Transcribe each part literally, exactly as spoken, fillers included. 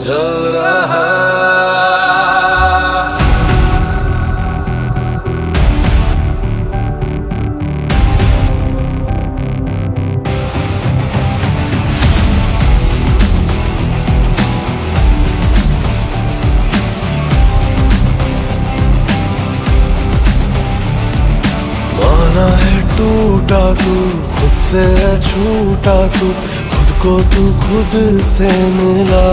जल रहा। माना है टूटा तू, खुद से छूटा तू, खुद को तू खुद से मिला।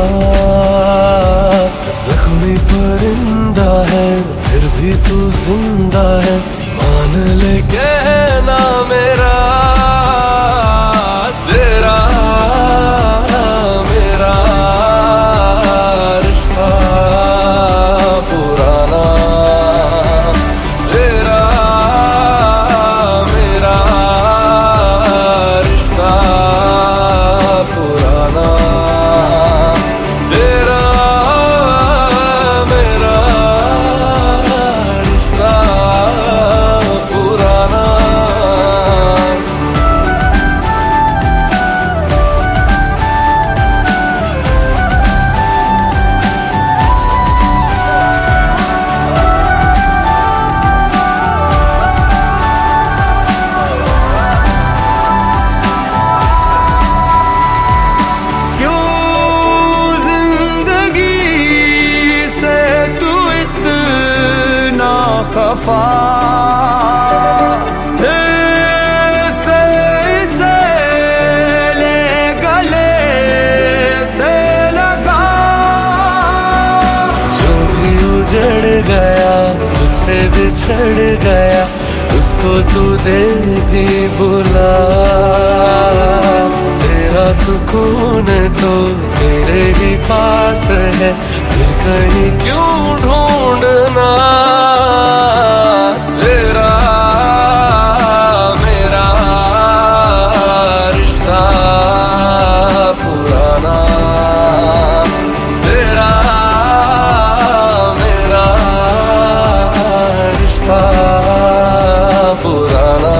जख्मी परिंदा है फिर भी तू जिंदा है, मान ले कहना मेरा। तेरा मेरा रिश्ता पुराना, तेरा मेरा रिश्ता पुराना, तेरा मेरा रिश्ता पुराना। खफा से इसे ले गले से लगा। जो भी उजड़ गया तुझसे बिछड़ गया, उसको तू दे भी बुला। तेरा सुकून तो तेरे ही पास है, फिर कहीं क्यों ढूंढना। तेरा मेरा रिश्ता पुराना, तेरा मेरा रिश्ता पुराना।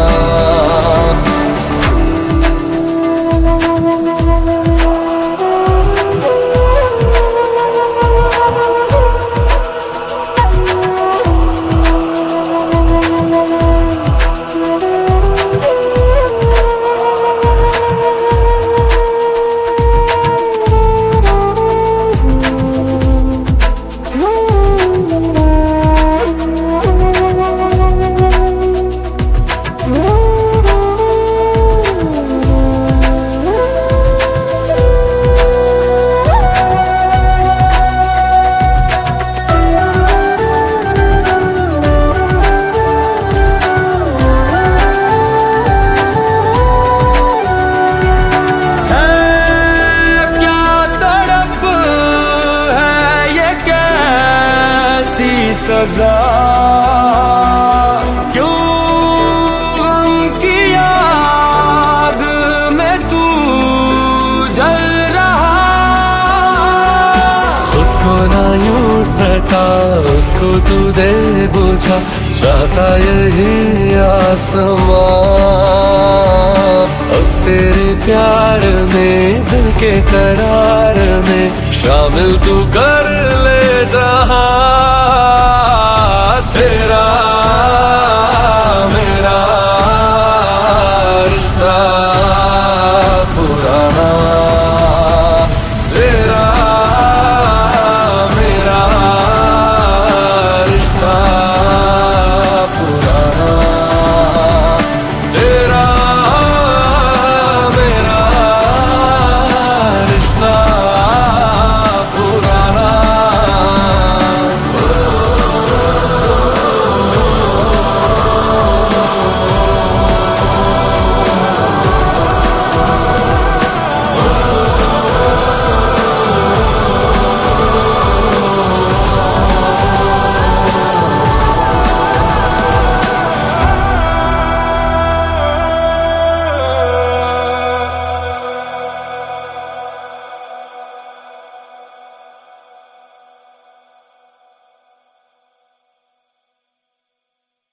सजा क्यों गम की याद में तू जल रहा। खुद को ना यूं सता, उसको तू दे बुझा, चाहता यही आसमां। अब तेरे प्यार में दिल के करार में शामिल तू कर ले जहां।